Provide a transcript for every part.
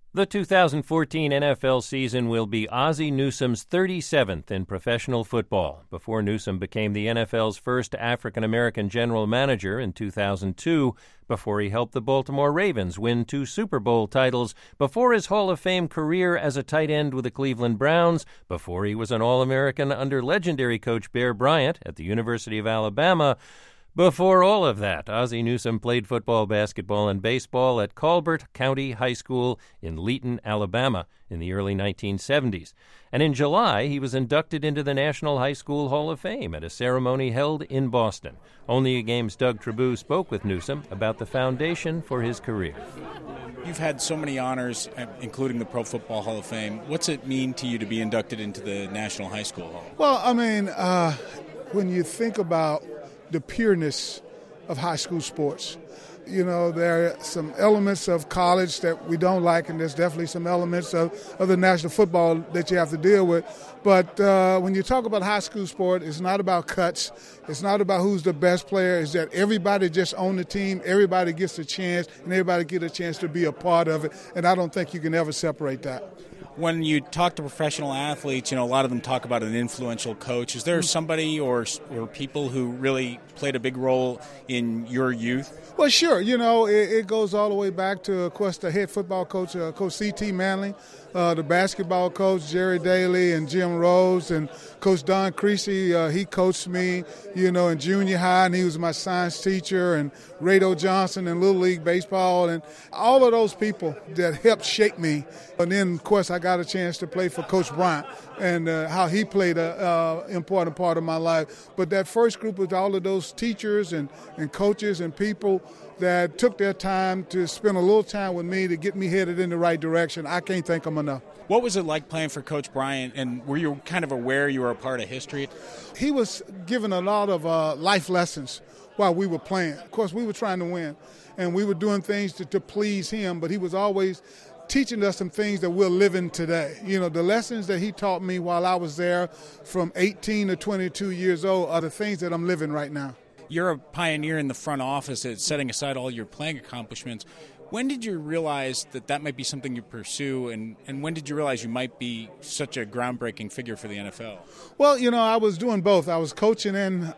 The 2014 NFL season will be Ozzie Newsome's 37th in professional football. Before Newsome became the NFL's first African-American general manager in 2002, before he helped the Baltimore Ravens win 2 Super Bowl titles, before his Hall of Fame career as a tight end with the Cleveland Browns, before he was an All-American under legendary coach Bear Bryant at the University of Alabama. Before all of that, Ozzie Newsome played football, basketball, and baseball at Colbert County High School in Leeton, Alabama in the early 1970s. And in July, he was inducted into the National High School Hall of Fame at a ceremony held in Boston. Only a Game's Doug Trabue spoke with Newsome about the foundation for his career. You've had so many honors, including the Pro Football Hall of Fame. What's it mean to you to be inducted into the National High School Hall? Well, when you think about the pureness of high school sports. You know, there are some elements of college that we don't like, and there's definitely some elements of the national football that you have to deal with. But when you talk about high school sport, it's not about cuts. It's not about who's the best player. It's that everybody just on the team, everybody gets a chance, and everybody get a chance to be a part of it. And I don't think you can ever separate that. When you talk to professional athletes, you know, a lot of them talk about an influential coach. Is there somebody or people who really played a big role in your youth? Well, sure. You know, it goes all the way back to, of course, the head football coach, Coach C.T. Manley, the basketball coach, Jerry Daly and Jim Rose, and Coach Don Creasy. He coached me, you know, in junior high, and he was my science teacher, and Rado Johnson in Little League Baseball, and all of those people that helped shape me. And then, of course, I got a chance to play for Coach Bryant and how he played an important part of my life. But that first group was all of those teachers and coaches and people that took their time to spend a little time with me to get me headed in the right direction. I can't thank them enough. What was it like playing for Coach Bryant, and were you kind of aware you were a part of history? He was giving a lot of life lessons while we were playing. Of course, we were trying to win, and we were doing things to please him, but he was always teaching us some things that we're living today. You know, the lessons that he taught me while I was there from 18 to 22 years old are the things that I'm living right now. You're a pioneer in the front office at setting aside all your playing accomplishments. When did you realize that might be something you pursue, and when did you realize you might be such a groundbreaking figure for the NFL? Well, you know, I was doing both. I was coaching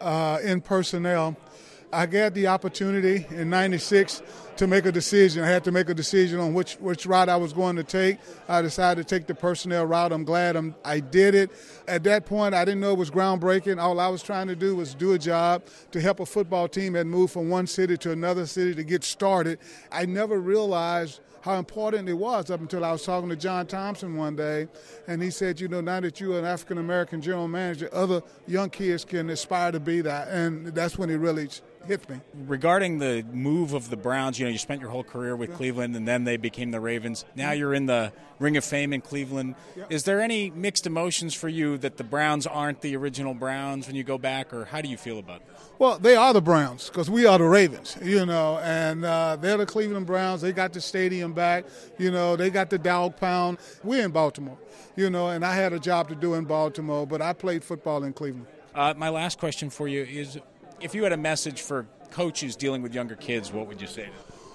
in personnel. I got the opportunity in '96 to make a decision. I had to make a decision on which route I was going to take. I decided to take the personnel route. I'm glad I did it. At that point, I didn't know it was groundbreaking. All I was trying to do was do a job to help a football team that moved from one city to another city to get started. I never realized how important it was up until I was talking to John Thompson one day, and he said, you know, now that you're an African-American general manager, other young kids can aspire to be that, and that's when it really hit me. Regarding the move of the Browns, you know, you spent your whole career with Cleveland, and then they became the Ravens. Now you're in the Ring of Fame in Cleveland. Is there any mixed emotions for you that the Browns aren't the original Browns when you go back, or how do you feel about it? Well, they are the Browns because we are the Ravens, you know, and they're the Cleveland Browns. They got the stadium back, you know, they got the dog pound. We're in Baltimore, you know, and I had a job to do in Baltimore, but I played football in Cleveland. My last question for you is, if you had a message for coaches dealing with younger kids, what would you say to them?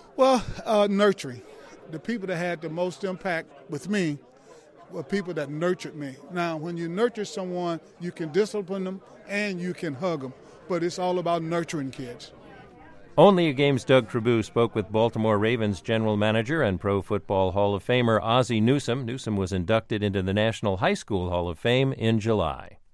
Well, nurturing. The people that had the most impact with me were people that nurtured me. Now, when you nurture someone, you can discipline them and you can hug them, but it's all about nurturing kids. Only a Game's Doug Trabue spoke with Baltimore Ravens general manager and Pro Football Hall of Famer Ozzie Newsome. Newsome was inducted into the National High School Hall of Fame in July.